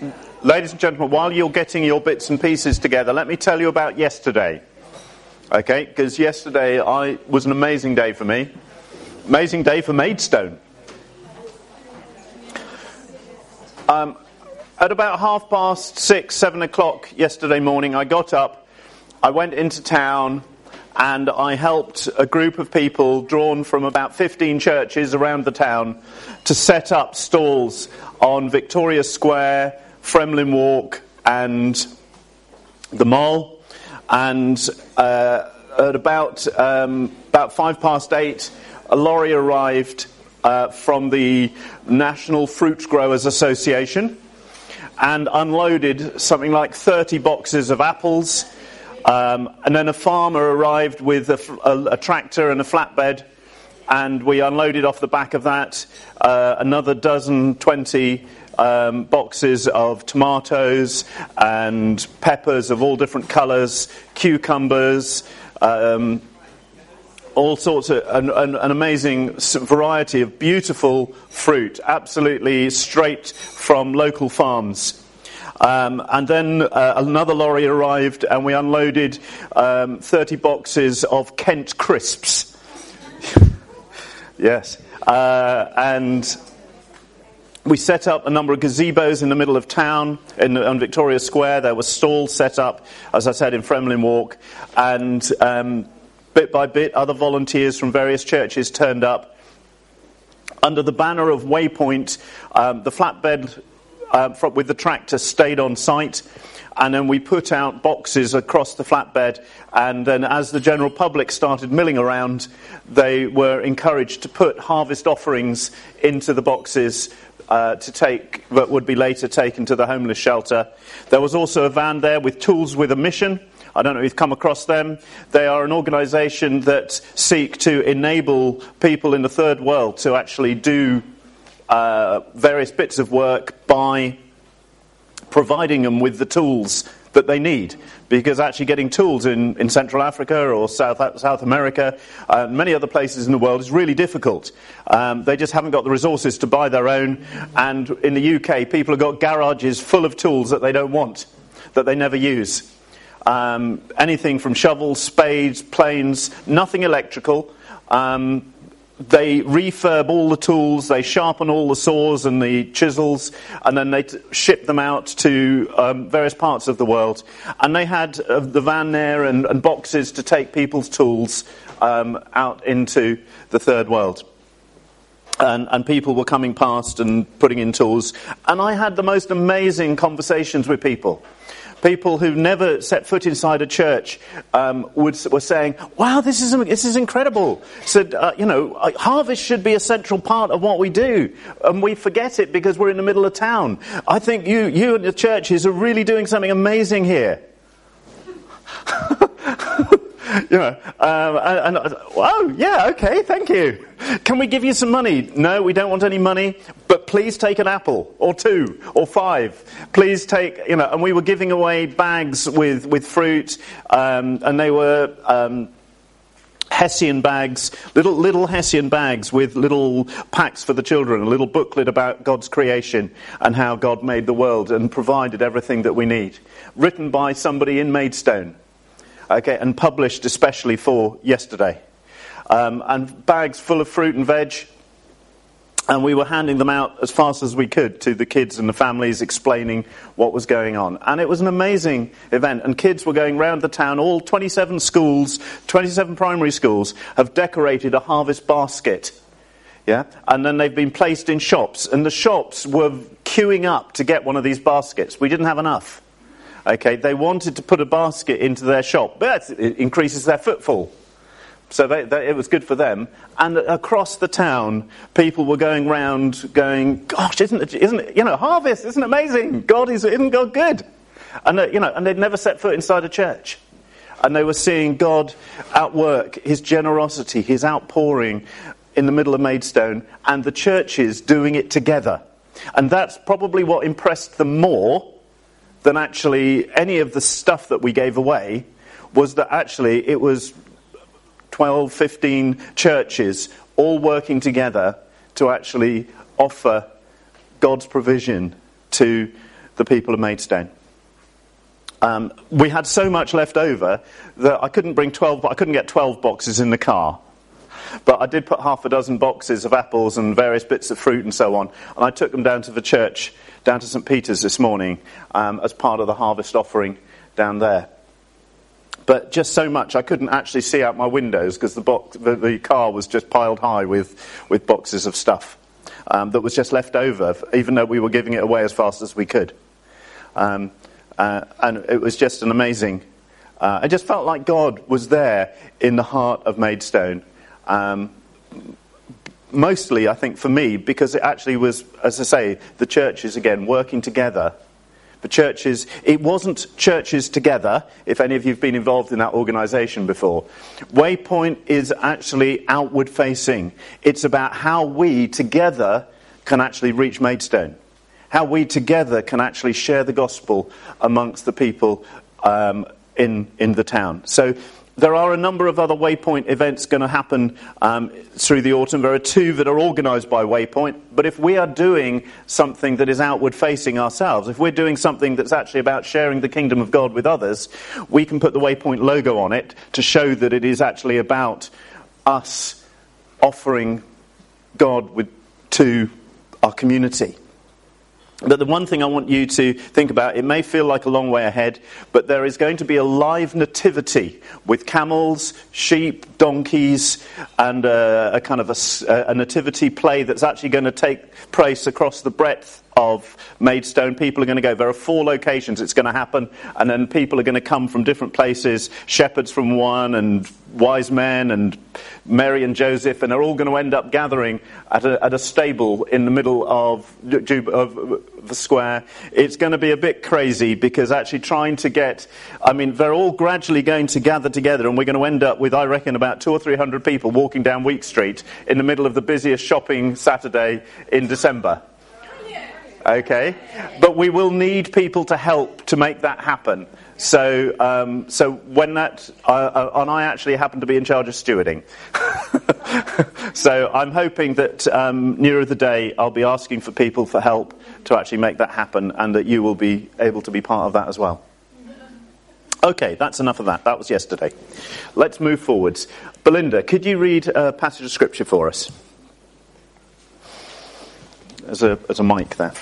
Ladies and gentlemen, while you're getting your bits and pieces together, let me tell you about yesterday. Okay, because yesterday was an amazing day for me. Amazing day for Maidstone. At about 6:30, 7 o'clock yesterday morning, I got up, I went into town, and I helped a group of people drawn from about 15 churches around the town to set up stalls on Victoria Square, Fremlin Walk, and the Mall. And at about 8:05, a lorry arrived from the National Fruit Growers Association and unloaded something like 30 boxes of apples. And then a farmer arrived with a tractor and a flatbed, and we unloaded off the back of that another 20 boxes of tomatoes and peppers of all different colours, cucumbers, all sorts of an amazing variety of beautiful fruit, absolutely straight from local farms. And then another lorry arrived, and we unloaded 30 boxes of Kent crisps. Yes. And we set up a number of gazebos in the middle of town, on Victoria Square. There were stalls set up, as I said, in Fremlin Walk. And bit by bit, other volunteers from various churches turned up. Under the banner of Waypoint, the flatbed with the tractor stayed on site, and then we put out boxes across the flatbed, and then as the general public started milling around, they were encouraged to put harvest offerings into the boxes that would be later taken to the homeless shelter. There was also a van there with Tools with a Mission. I don't know if you've come across them. They are an organisation that seek to enable people in the third world to actually do various bits of work by providing them with the tools that they need. Because actually getting tools in Central Africa or South America, many other places in the world, is really difficult. They just haven't got the resources to buy their own. And in the UK, people have got garages full of tools that they don't want, that they never use. Anything from shovels, spades, planes, nothing electrical. They refurb all the tools, they sharpen all the saws and the chisels, and then they ship them out to various parts of the world. And they had the van there and boxes to take people's tools out into the third world. And people were coming past and putting in tools. And I had the most amazing conversations with people. People who never set foot inside a church were saying, "Wow, this is incredible." Said, harvest should be a central part of what we do, and we forget it because we're in the middle of town. I think you and the churches are really doing something amazing here. Okay, thank you. Can we give you some money? No, we don't want any money, but please take an apple, or 2, or 5. Please take, and we were giving away bags with fruit, and they were Hessian bags, little Hessian bags with little packs for the children, a little booklet about God's creation and how God made the world and provided everything that we need. Written by somebody in Maidstone. Okay, and published especially for yesterday. And bags full of fruit and veg. And we were handing them out as fast as we could to the kids and the families, explaining what was going on. And it was an amazing event. And kids were going round the town. All 27 schools, 27 primary schools, have decorated a harvest basket. Yeah, and then they've been placed in shops. And the shops were queuing up to get one of these baskets. We didn't have enough. Okay, they wanted to put a basket into their shop, but it increases their footfall. So it was good for them. And across the town, people were going round going, "Gosh, isn't it, harvest, isn't it amazing? Isn't God good?" And and they'd never set foot inside a church. And they were seeing God at work, his generosity, his outpouring in the middle of Maidstone, and the churches doing it together. And that's probably what impressed them more than actually any of the stuff that we gave away, was that actually it was 12, 15 churches all working together to actually offer God's provision to the people of Maidstone. We had so much left over that I couldn't get 12 boxes in the car. But I did put half a dozen boxes of apples and various bits of fruit and so on. And I took them down to the church, down to St. Peter's this morning, as part of the harvest offering down there. But just so much, I couldn't actually see out my windows because the car was just piled high with boxes of stuff that was just left over, even though we were giving it away as fast as we could. And it was just an amazing... I just felt like God was there in the heart of Maidstone. Mostly, I think, for me, because it actually was, as I say, the churches, again, working together. The churches, it wasn't churches together, if any of you have been involved in that organisation before. Waypoint is actually outward facing. It's about how we together can actually reach Maidstone. How we together can actually share the gospel amongst the people in the town. So there are a number of other Waypoint events going to happen through the autumn. There are 2 that are organised by Waypoint. But if we are doing something that is outward facing ourselves, if we're doing something that's actually about sharing the kingdom of God with others, we can put the Waypoint logo on it to show that it is actually about us offering God to our community. But the one thing I want you to think about, it may feel like a long way ahead, but there is going to be a live nativity with camels, sheep, donkeys, and a kind of a nativity play that's actually going to take place across the breadth of Maidstone. People are going to go. There are 4 locations it's going to happen, and then people are going to come from different places, shepherds from one, and wise men, and Mary and Joseph, and they're all going to end up gathering at a stable in the middle of the square. It's going to be a bit crazy, because actually trying to they're all gradually going to gather together, and we're going to end up with, I reckon, about 200 or 300 people walking down Week Street in the middle of the busiest shopping Saturday in December. Okay, but we will need people to help to make that happen. So when that, and I actually happen to be in charge of stewarding. So I'm hoping that nearer the day I'll be asking for people for help to actually make that happen, and that you will be able to be part of that as well. Okay, that's enough of that. That was yesterday. Let's move forwards. Belinda, could you read a passage of scripture for us? As a mic there.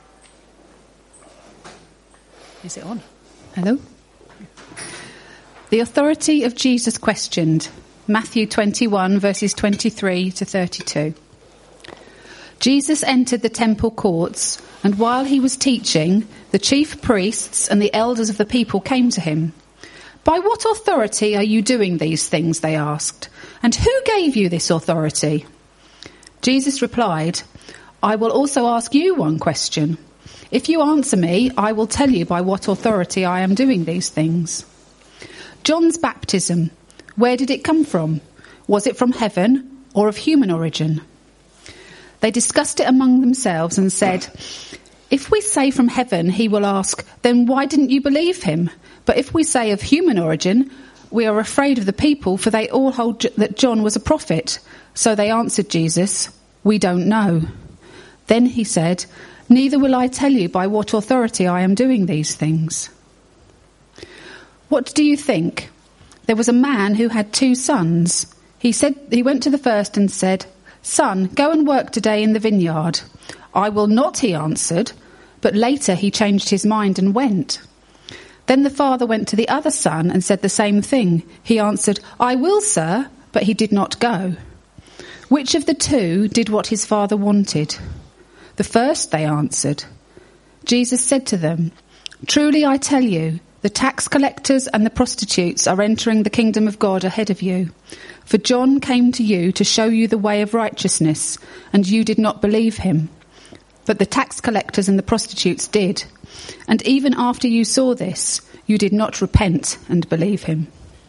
Is it on? Hello? The authority of Jesus questioned. Matthew 21, verses 23 to 32. Jesus entered the temple courts, and while he was teaching, the chief priests and the elders of the people came to him. "By what authority are you doing these things?" they asked. "And who gave you this authority?" Jesus replied, "I will also ask you one question. If you answer me, I will tell you by what authority I am doing these things. John's baptism, where did it come from? Was it from heaven or of human origin?" They discussed it among themselves and said, "If we say from heaven," he will ask, "then why didn't you believe him? But if we say of human origin, we are afraid of the people, for they all hold that John was a prophet." So they answered Jesus, "We don't know." Then he said, "Neither will I tell you by what authority I am doing these things." What do you think? There was a man who had 2 sons. He went to the first and said, "Son, go and work today in the vineyard." "I will not," he answered. But later he changed his mind and went. Then the father went to the other son and said the same thing. He answered, "I will, sir," but he did not go. Which of the 2 did what his father wanted? "The first," they answered. Jesus said to them, "Truly I tell you, the tax collectors and the prostitutes are entering the kingdom of God ahead of you. For John came to you to show you the way of righteousness, and you did not believe him. But the tax collectors and the prostitutes did. And even after you saw this, you did not repent and believe him."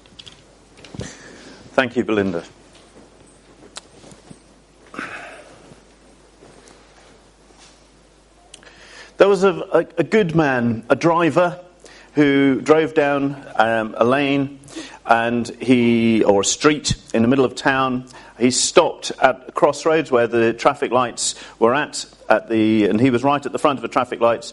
Thank you, Belinda. There was a good man, a driver, who drove down a lane or a street in the middle of town, He stopped at crossroads where the traffic lights were and he was right at the front of the traffic lights.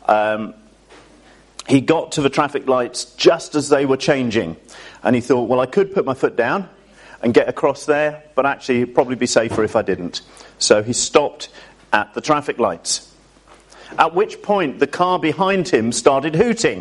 He got to the traffic lights just as they were changing. And he thought, well, I could put my foot down and get across there, but actually it'd probably be safer if I didn't. So he stopped at the traffic lights. At which point the car behind him started hooting.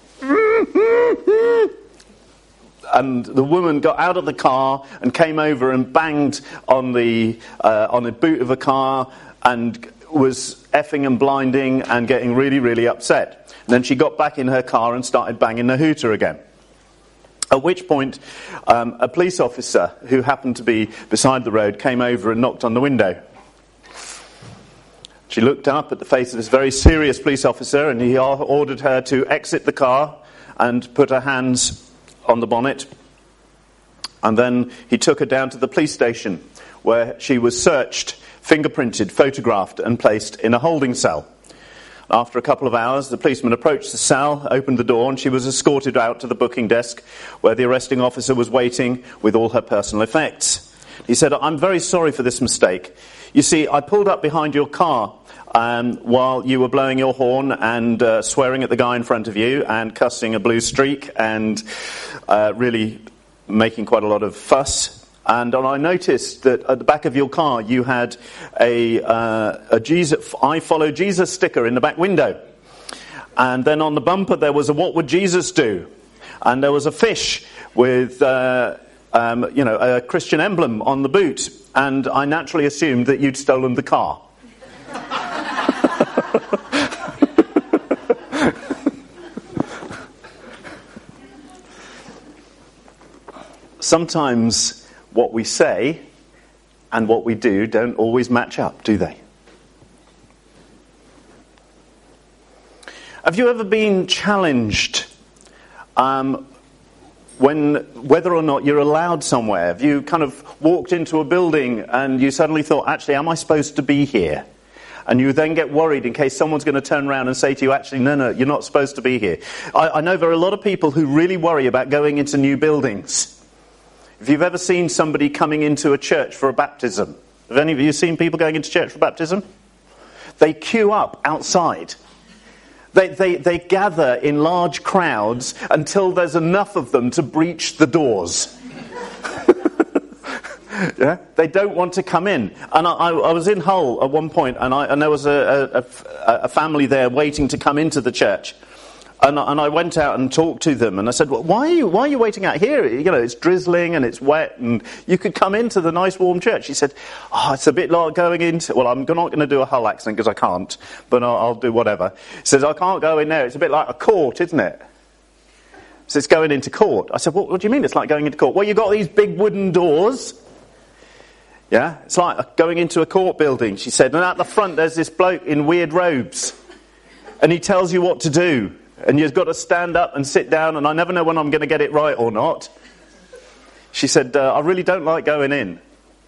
And the woman got out of the car and came over and banged on the boot of the car and was effing and blinding and getting really, really upset. And then she got back in her car and started banging the hooter again. At which point, a police officer who happened to be beside the road came over and knocked on the window. She looked up at the face of this very serious police officer, and he ordered her to exit the car and put her hands on the bonnet. And then he took her down to the police station, where she was searched, fingerprinted, photographed, and placed in a holding cell. After a couple of hours, the policeman approached the cell, opened the door, and she was escorted out to the booking desk, where the arresting officer was waiting with all her personal effects. He said, "I'm very sorry for this mistake. You see, I pulled up behind your car while you were blowing your horn and swearing at the guy in front of you and cussing a blue streak and really making quite a lot of fuss. And I noticed that at the back of your car you had a Jesus, I Follow Jesus sticker in the back window. And then on the bumper there was a What Would Jesus Do? And there was a fish with a Christian emblem on the boot. And I naturally assumed that you'd stolen the car." Sometimes what we say and what we do don't always match up, do they? Have you ever been challenged whether or not you're allowed somewhere? Have you kind of walked into a building and you suddenly thought, actually, am I supposed to be here? And you then get worried in case someone's going to turn around and say to you, actually, no, you're not supposed to be here. I know there are a lot of people who really worry about going into new buildings. If you've ever seen somebody coming into a church for a baptism, have any of you seen people going into church for baptism? They queue up outside. They gather in large crowds until there's enough of them to breach the doors. Yeah? They don't want to come in. And I was in Hull at one point, and there was a family there waiting to come into the church. And I went out and talked to them, and I said, well, why are you waiting out here? You know, it's drizzling and it's wet, and you could come into the nice warm church. He said, it's a bit like going into, well, I'm not going to do a Hull accent because I can't, but I'll do whatever. He says, I can't go in there. It's a bit like a court, isn't it? So it's going into court. I said, what do you mean it's like going into court? Well, you've got these big wooden doors. Yeah, it's like going into a court building, she said. And at the front there's this bloke in weird robes. And he tells you what to do. And you've got to stand up and sit down, and I never know when I'm going to get it right or not. She said, I really don't like going in.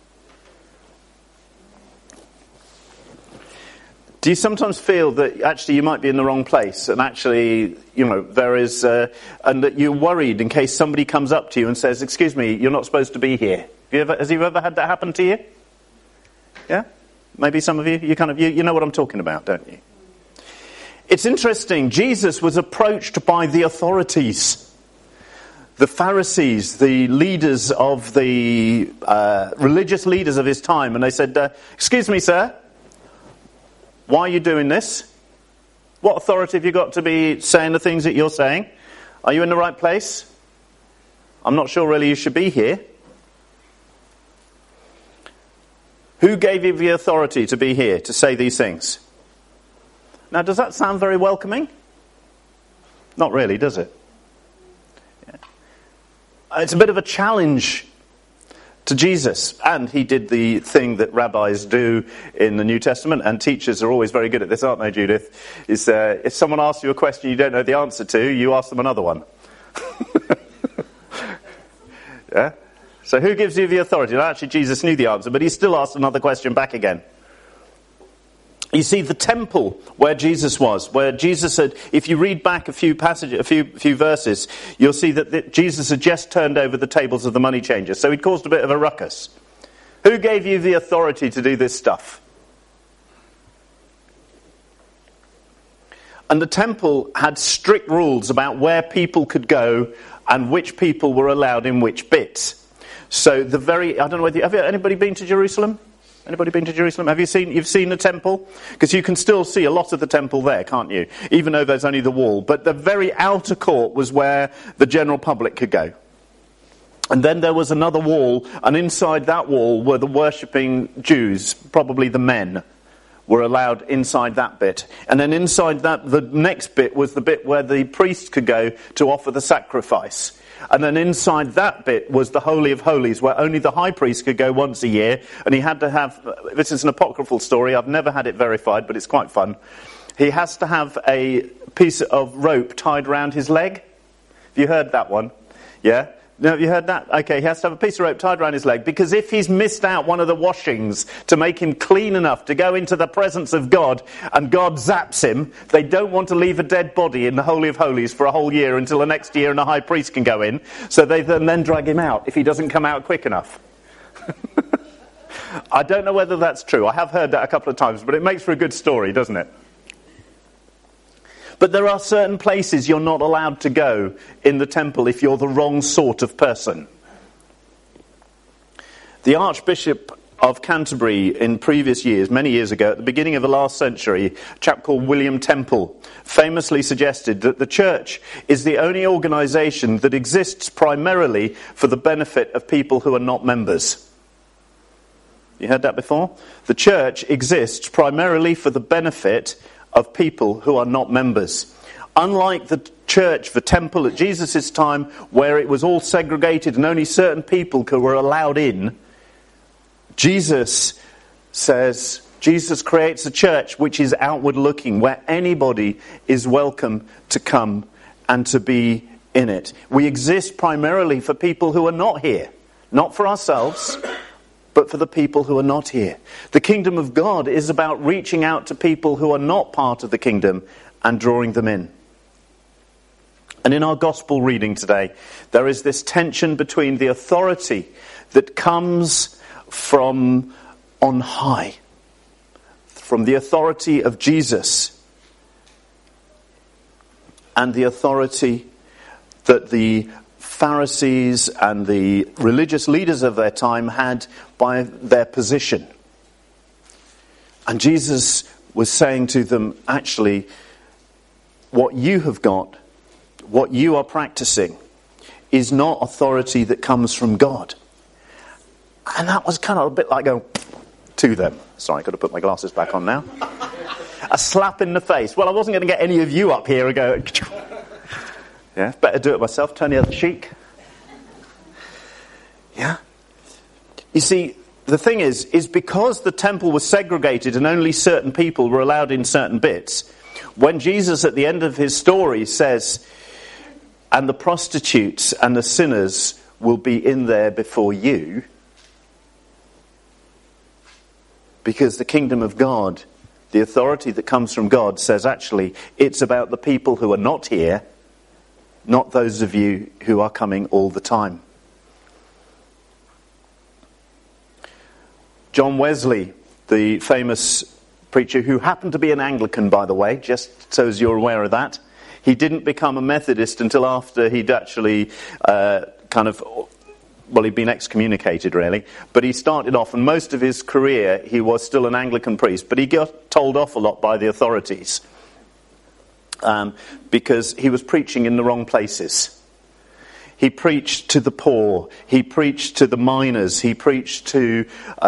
Do you sometimes feel that actually you might be in the wrong place, and actually, there is, and that you're worried in case somebody comes up to you and says, excuse me, you're not supposed to be here? Has you ever had that happen to you? Yeah? Maybe some of you, you know what I'm talking about, don't you? It's interesting, Jesus was approached by the authorities, the Pharisees, the leaders of the religious leaders of his time, and they said, excuse me, sir, why are you doing this? What authority have you got to be saying the things that you're saying? Are you in the right place? I'm not sure really you should be here. Who gave you the authority to be here, to say these things? Now, does that sound very welcoming? Not really, does it? Yeah. It's a bit of a challenge to Jesus. And he did the thing that rabbis do in the New Testament, and teachers are always very good at this, aren't they, Judith? Is if someone asks you a question you don't know the answer to, you ask them another one. Yeah? So who gives you the authority? Well, actually, Jesus knew the answer, but he still asked another question back again. You see, the temple where Jesus was, where Jesus had, if you read back a few verses, you'll see that Jesus had just turned over the tables of the money changers. So he'd caused a bit of a ruckus. Who gave you the authority to do this stuff? And the temple had strict rules about where people could go and which people were allowed in which bits. So I don't know whether, have anybody been to Jerusalem? Anybody been to Jerusalem? You've seen the temple? Because you can still see a lot of the temple there, can't you? Even though there's only the wall. But the very outer court was where the general public could go. And then there was another wall, and inside that wall were the worshipping Jews, probably the men, were allowed inside that bit. And then inside that, the next bit was the bit where the priest could go to offer the sacrifice. And then inside that bit was the Holy of Holies, where only the high priest could go once a year. And he had to have, this is an apocryphal story, I've never had it verified, but it's quite fun. He has to have a piece of rope tied around his leg. Have you heard that one? Yeah? No, have you heard that? Okay, he has to have a piece of rope tied around his leg, because if he's missed out one of the washings to make him clean enough to go into the presence of God, and God zaps him, they don't want to leave a dead body in the Holy of Holies for a whole year until the next year and the high priest can go in, so they then drag him out if he doesn't come out quick enough. I don't know whether that's true. I have heard that a couple of times, but it makes for a good story, doesn't it? But there are certain places you're not allowed to go in the temple if you're the wrong sort of person. The Archbishop of Canterbury in previous years, many years ago, at the beginning of the last century, a chap called William Temple, famously suggested that the church is the only organisation that exists primarily for the benefit of people who are not members. You heard that before? The church exists primarily for the benefit of people who are not members. Unlike the church, the temple at Jesus' time, where it was all segregated and only certain people were allowed in, Jesus creates a church which is outward looking, where anybody is welcome to come and to be in it. We exist primarily for people who are not here, not for ourselves, but for the people who are not here. The kingdom of God is about reaching out to people who are not part of the kingdom and drawing them in. And in our gospel reading today, there is this tension between the authority that comes from on high, from the authority of Jesus, and the authority that the Pharisees and the religious leaders of their time had by their position. And Jesus was saying to them, actually, what you have got, what you are practicing, is not authority that comes from God. And that was kind of a bit like going to them. Sorry, I've got to put my glasses back on now. A slap in the face. Well, I wasn't going to get any of you up here and go... Yeah, better do it myself. Turn the other cheek. Yeah. You see, the thing is because the temple was segregated and only certain people were allowed in certain bits, when Jesus at the end of his story says, and the prostitutes and the sinners will be in there before you, because the kingdom of God, the authority that comes from God, says actually it's about the people who are not here, not those of you who are coming all the time. John Wesley, the famous preacher who happened to be an Anglican, by the way, just so as you're aware of that. He didn't become a Methodist until after he'd actually he'd been excommunicated, really. But he started off, and most of his career, he was still an Anglican priest. But he got told off a lot by the authorities. Because he was preaching in the wrong places. He preached to the poor. He preached to the miners. He preached to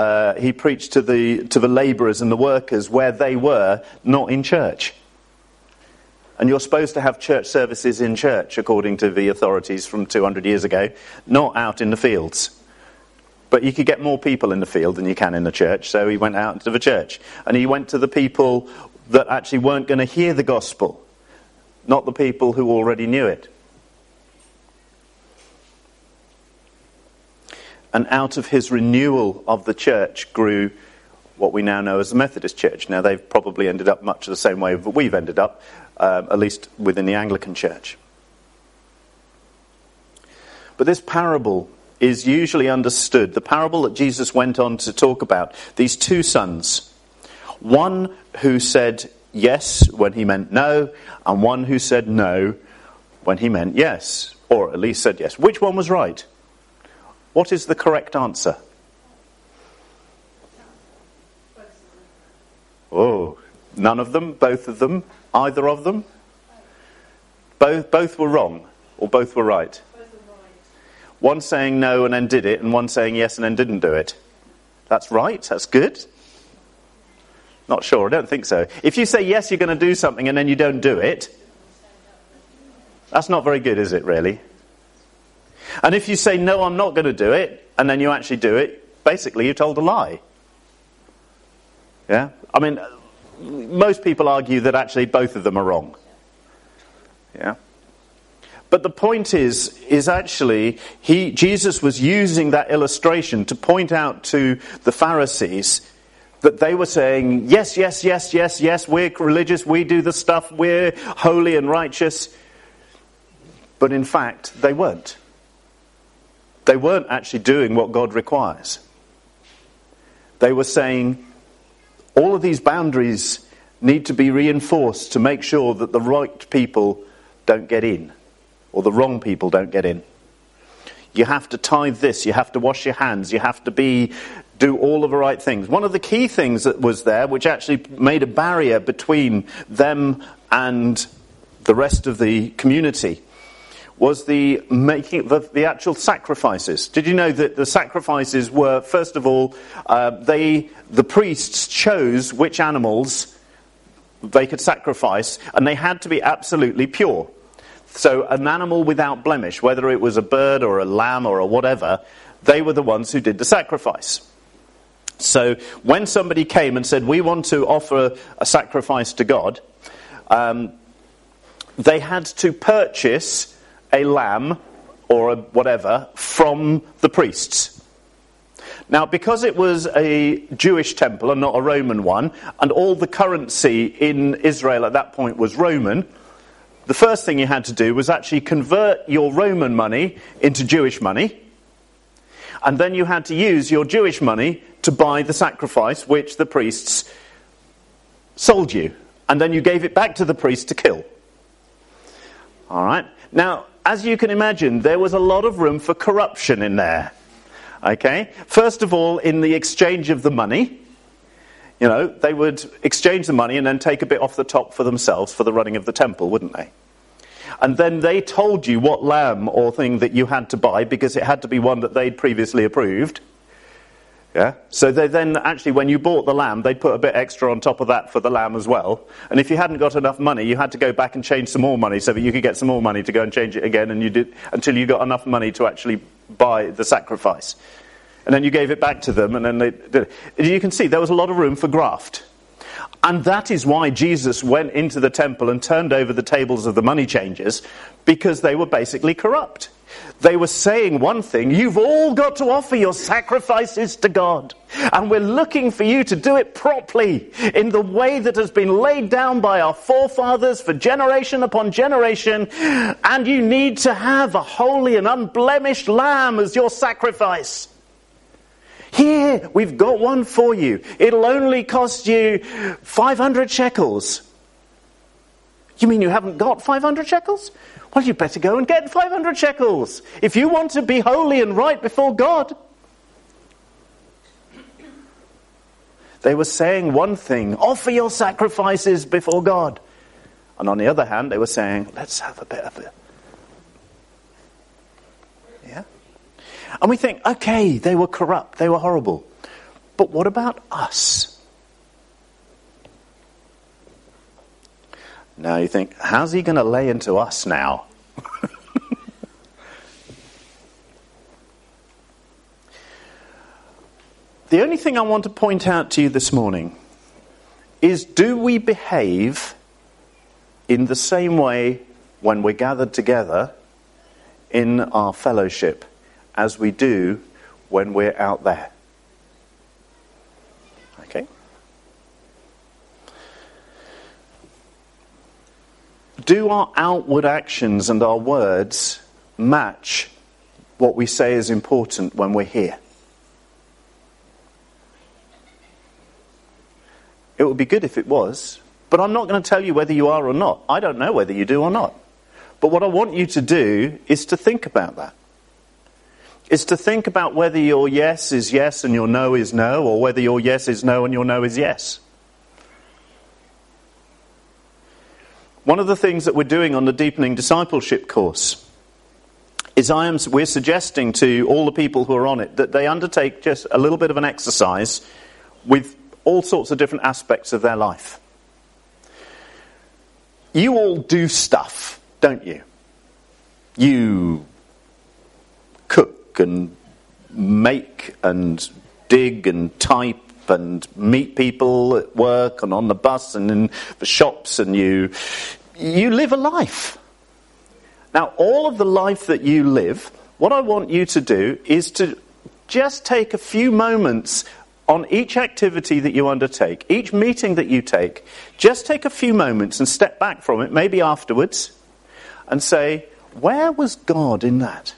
the labourers and the workers where they were not in church. And you're supposed to have church services in church, according to the authorities from 200 years ago, not out in the fields. But you could get more people in the field than you can in the church, so he went out to the church. And he went to the people that actually weren't going to hear the gospel, not the people who already knew it. And out of his renewal of the church grew what we now know as the Methodist Church. Now, they've probably ended up much the same way that we've ended up, at least within the Anglican Church. But this parable is usually understood, the parable that Jesus went on to talk about, these two sons. One who said yes when he meant no, and one who said no when he meant yes, or at least said yes. Which one was right? What is the correct answer? Oh, none of them, both of them, either of them? Both were wrong, or both were right? One saying no and then did it, and one saying yes and then didn't do it. That's right, that's good. Not sure, I don't think so. If you say yes, you're going to do something and then you don't do it, that's not very good, is it, really? And if you say, no, I'm not going to do it, and then you actually do it, basically you told a lie. Yeah? I mean, most people argue that actually both of them are wrong. Yeah? But the point is actually, Jesus was using that illustration to point out to the Pharisees that they were saying, yes, yes, yes, yes, yes, we're religious, we do the stuff, we're holy and righteous. But in fact, they weren't. They weren't actually doing what God requires. They were saying, all of these boundaries need to be reinforced to make sure that the right people don't get in, or the wrong people don't get in. You have to tithe this, you have to wash your hands, you have to do all of the right things. One of the key things that was there, which actually made a barrier between them and the rest of the community, was the making the actual sacrifices. Did you know that the sacrifices were, first of all, the priests chose which animals they could sacrifice, and they had to be absolutely pure. So an animal without blemish, whether it was a bird or a lamb or a whatever, they were the ones who did the sacrifice. So when somebody came and said, we want to offer a sacrifice to God, they had to purchase a lamb or a whatever from the priests. Now, because it was a Jewish temple and not a Roman one, and all the currency in Israel at that point was Roman, the first thing you had to do was actually convert your Roman money into Jewish money, and then you had to use your Jewish money to buy the sacrifice which the priests sold you, and then you gave it back to the priest to kill. All right? Now, as you can imagine, there was a lot of room for corruption in there. Okay? First of all, in the exchange of the money, you know, they would exchange the money and then take a bit off the top for themselves for the running of the temple, wouldn't they? And then they told you what lamb or thing that you had to buy, because it had to be one that they'd previously approved. Yeah? So they then, actually, when you bought the lamb, they'd put a bit extra on top of that for the lamb as well. And if you hadn't got enough money, you had to go back and change some more money so that you could get some more money to go and change it again, and you did until you got enough money to actually buy the sacrifice. And then you gave it back to them, and then they did it. You can see there was a lot of room for graft. And that is why Jesus went into the temple and turned over the tables of the money changers, because they were basically corrupt. They were saying one thing, you've all got to offer your sacrifices to God, and we're looking for you to do it properly, in the way that has been laid down by our forefathers for generation upon generation, and you need to have a holy and unblemished lamb as your sacrifice. Here, we've got one for you. It'll only cost you 500 shekels. You mean you haven't got 500 shekels? Well, you better go and get 500 shekels if you want to be holy and right before God. They were saying one thing, offer your sacrifices before God. And on the other hand, they were saying, let's have a bit of it. Yeah? And we think, okay, they were corrupt, they were horrible. But what about us? Now you think, how's he going to lay into us now? The only thing I want to point out to you this morning is, do we behave in the same way when we're gathered together in our fellowship as we do when we're out there? Okay? Do our outward actions and our words match what we say is important when we're here. It would be good if it was, but I'm not going to tell you whether you are or not. I don't know whether you do or not. But what I want you to do is to think about that. Is to think about whether your yes is yes and your no is no, or whether your yes is no and your no is yes. One of the things that we're doing on the Deepening Discipleship course is we're suggesting to all the people who are on it that they undertake just a little bit of an exercise with all sorts of different aspects of their life. You all do stuff, don't you? You cook and make and dig and type and meet people at work and on the bus and in the shops, and you live a life. Now, all of the life that you live, what I want you to do is to just take a few moments on each activity that you undertake, each meeting that you take, just take a few moments and step back from it, maybe afterwards, and say, where was God in that?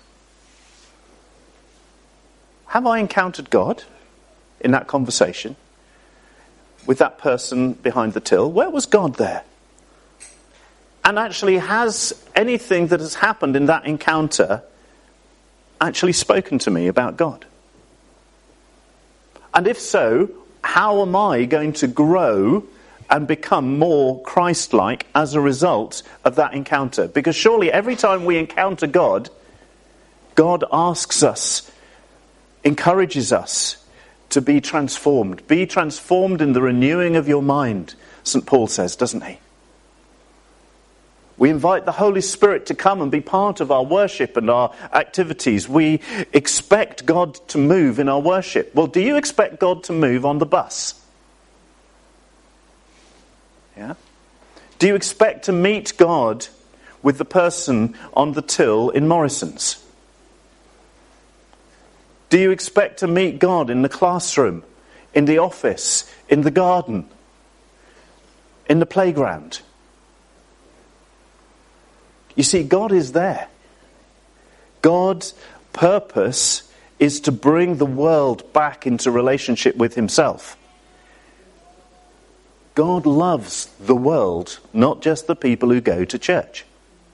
Have I encountered God in that conversation with that person behind the till? Where was God there? And actually, has anything that has happened in that encounter actually spoken to me about God? And if so, how am I going to grow and become more Christ-like as a result of that encounter? Because surely every time we encounter God, God asks us, encourages us to be transformed. Be transformed in the renewing of your mind, St. Paul says, doesn't he? We invite the Holy Spirit to come and be part of our worship and our activities. We expect God to move in our worship. Well, do you expect God to move on the bus? Yeah? Do you expect to meet God with the person on the till in Morrison's? Do you expect to meet God in the classroom, in the office, in the garden, in the playground? You see, God is there. God's purpose is to bring the world back into relationship with himself. God loves the world, not just the people who go to church.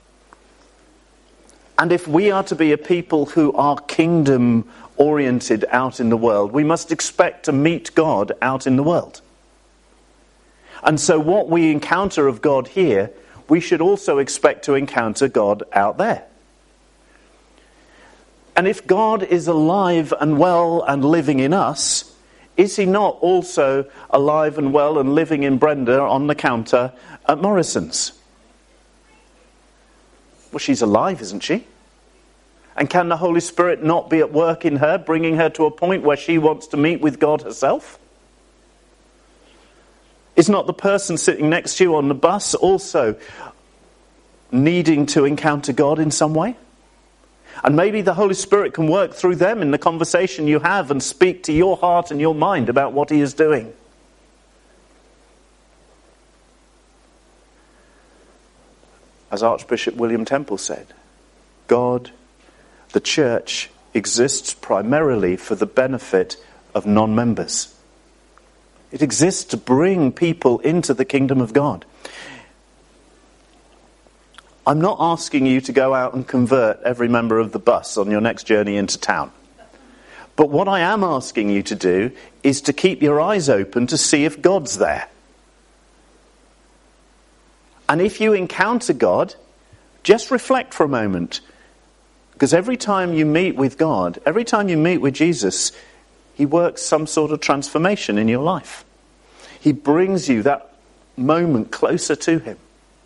And if we are to be a people who are kingdom-oriented out in the world, we must expect to meet God out in the world. And so what we encounter of God here, we should also expect to encounter God out there. And if God is alive and well and living in us, is he not also alive and well and living in Brenda on the counter at Morrison's? Well, she's alive, isn't she? And can the Holy Spirit not be at work in her, bringing her to a point where she wants to meet with God herself? Is not the person sitting next to you on the bus also needing to encounter God in some way? And maybe the Holy Spirit can work through them in the conversation you have and speak to your heart and your mind about what he is doing. As Archbishop William Temple said, God, the church, exists primarily for the benefit of non-members. It exists to bring people into the kingdom of God. I'm not asking you to go out and convert every member of the bus on your next journey into town. But what I am asking you to do is to keep your eyes open to see if God's there. And if you encounter God, just reflect for a moment. Because every time you meet with God, every time you meet with Jesus, he works some sort of transformation in your life. He brings you that moment closer to him.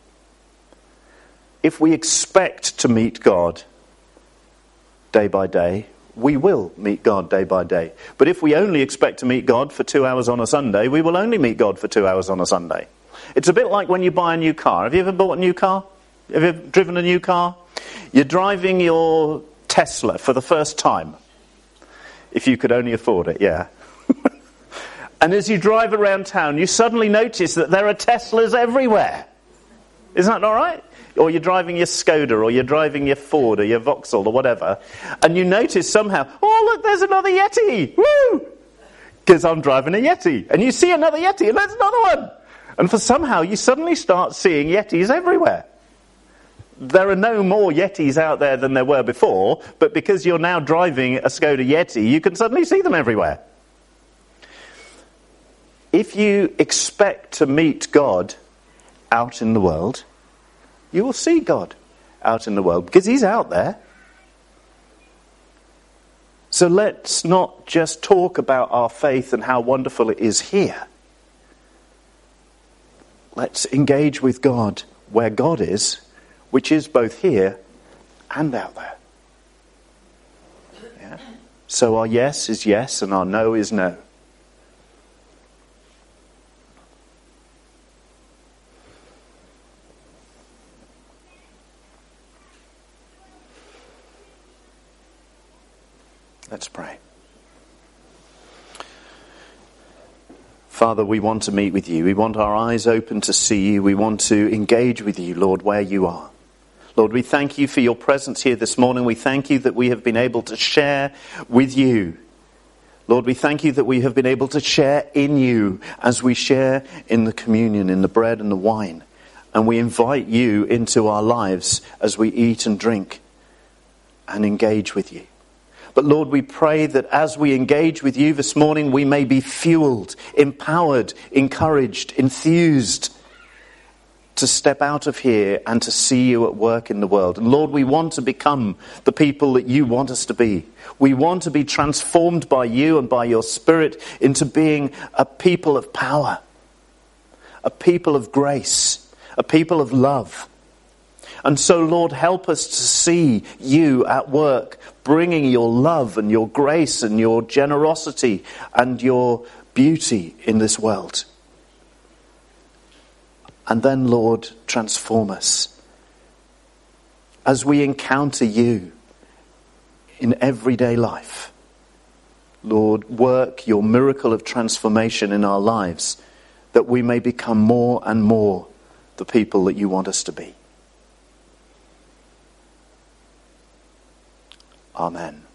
If we expect to meet God day by day, we will meet God day by day. But if we only expect to meet God for 2 hours on a Sunday, we will only meet God for 2 hours on a Sunday. It's a bit like when you buy a new car. Have you ever bought a new car? Have you ever driven a new car? You're driving your Tesla for the first time. If you could only afford it, yeah. And as you drive around town, you suddenly notice that there are Teslas everywhere. Isn't that all right? Or you're driving your Skoda, or you're driving your Ford, or your Vauxhall, or whatever, and you notice somehow, oh, look, there's another Yeti! Woo! Because I'm driving a Yeti. And you see another Yeti, and there's another one. And for somehow, you suddenly start seeing Yetis everywhere. There are no more Yetis out there than there were before, but because you're now driving a Skoda Yeti, you can suddenly see them everywhere. If you expect to meet God out in the world, you will see God out in the world, because he's out there. So let's not just talk about our faith and how wonderful it is here. Let's engage with God where God is, which is both here and out there. Yeah? So our yes is yes and our no is no. Let's pray. Father, we want to meet with you. We want our eyes open to see you. We want to engage with you, Lord, where you are. Lord, we thank you for your presence here this morning. We thank you that we have been able to share with you. Lord, we thank you that we have been able to share in you as we share in the communion, in the bread and the wine. And we invite you into our lives as we eat and drink and engage with you. But Lord, we pray that as we engage with you this morning, we may be fueled, empowered, encouraged, enthused to step out of here and to see you at work in the world. And Lord, we want to become the people that you want us to be. We want to be transformed by you and by your Spirit into being a people of power, a people of grace, a people of love. And so, Lord, help us to see you at work, bringing your love and your grace and your generosity and your beauty in this world. And then, Lord, transform us as we encounter you in everyday life. Lord, work your miracle of transformation in our lives, that we may become more and more the people that you want us to be. Amen.